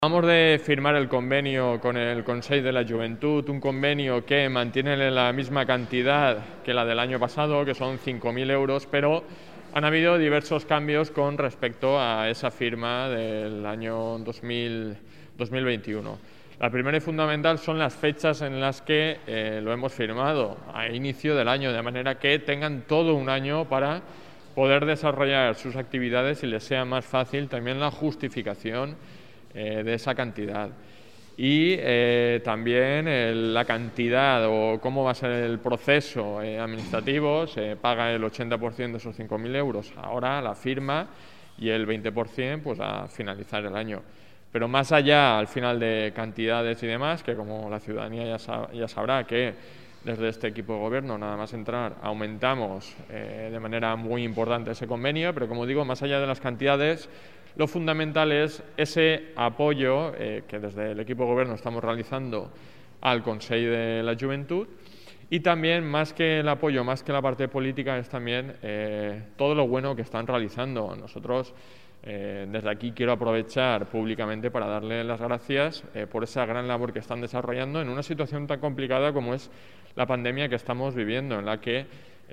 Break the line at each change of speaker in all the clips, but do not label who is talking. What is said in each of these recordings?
Acabamos de firmar el convenio con el Consell de la Juventud, un convenio que mantiene la misma cantidad que la del año pasado, que son 5.000 euros, pero han habido diversos cambios con respecto a esa firma del año 2021. La primera y fundamental son las fechas en las que lo hemos firmado a inicio del año, de manera que tengan todo un año para poder desarrollar sus actividades y les sea más fácil también la justificación de esa cantidad. Y también la cantidad o cómo va a ser el proceso administrativo. Se paga el 80% de esos 5.000 euros ahora, la firma, y el 20% pues a finalizar el año. Pero más allá, al final, de cantidades y demás, que como la ciudadanía ya sabrá que desde este equipo de gobierno, nada más entrar, aumentamos de manera muy importante ese convenio, pero como digo, más allá de las cantidades, lo fundamental es ese apoyo que desde el equipo de gobierno estamos realizando al Consell de la Juventud, y también, más que el apoyo, más que la parte política, es también todo lo bueno que están realizando. Nosotros desde aquí quiero aprovechar públicamente para darle las gracias por esa gran labor que están desarrollando en una situación tan complicada como es la pandemia que estamos viviendo, en la que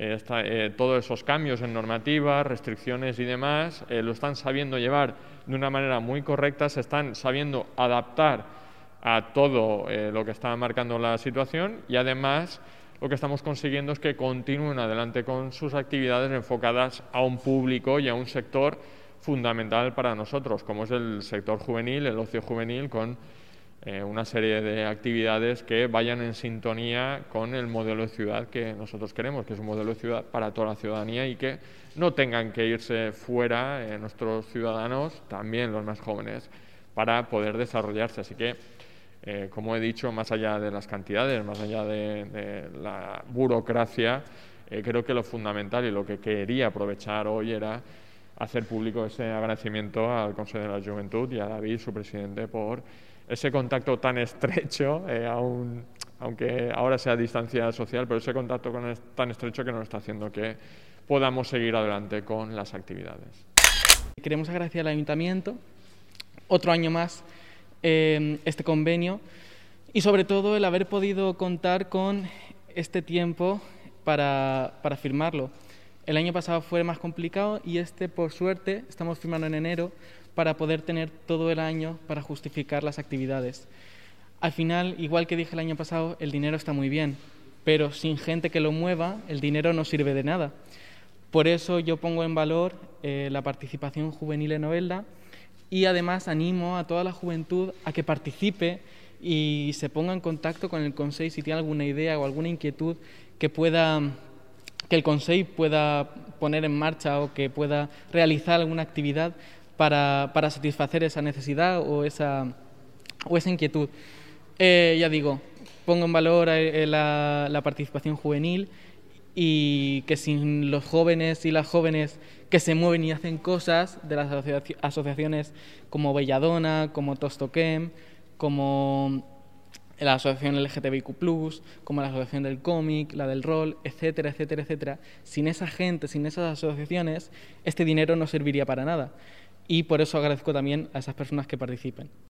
todos esos cambios en normativas, restricciones y demás lo están sabiendo llevar de una manera muy correcta, se están sabiendo adaptar a todo lo que está marcando la situación, y además lo que estamos consiguiendo es que continúen adelante con sus actividades enfocadas a un público y a un sector fundamental para nosotros, como es el sector juvenil, el ocio juvenil, con una serie de actividades que vayan en sintonía con el modelo de ciudad que nosotros queremos, que es un modelo de ciudad para toda la ciudadanía, y que no tengan que irse fuera nuestros ciudadanos, también los más jóvenes, para poder desarrollarse. Así que, como he dicho, más allá de las cantidades, más allá de la burocracia, creo que lo fundamental y lo que quería aprovechar hoy era hacer público ese agradecimiento al Consell de la Juventud y a David, su presidente, por ese contacto tan estrecho, aunque ahora sea a distancia social, pero ese contacto tan estrecho que nos está haciendo que podamos seguir adelante con las actividades.
Queremos agradecer al Ayuntamiento otro año más este convenio, y sobre todo el haber podido contar con este tiempo para firmarlo. El año pasado fue más complicado y por suerte, estamos firmando en enero para poder tener todo el año para justificar las actividades. Al final, igual que dije el año pasado, el dinero está muy bien, pero sin gente que lo mueva, el dinero no sirve de nada. Por eso yo pongo en valor la participación juvenil en Novelda, y además animo a toda la juventud a que participe y se ponga en contacto con el Consell si tiene alguna idea o alguna inquietud que el Consell pueda poner en marcha o que pueda realizar alguna actividad para satisfacer esa necesidad o esa inquietud. Ya digo, pongo en valor la participación juvenil, y que sin los jóvenes y las jóvenes que se mueven y hacen cosas de las asociaciones como Belladona, como Tostoquem, como la asociación LGTBIQ+, como la asociación del cómic, la del rol, etcétera, etcétera, etcétera. Sin esa gente, sin esas asociaciones, este dinero no serviría para nada. Y por eso agradezco también a esas personas que participen.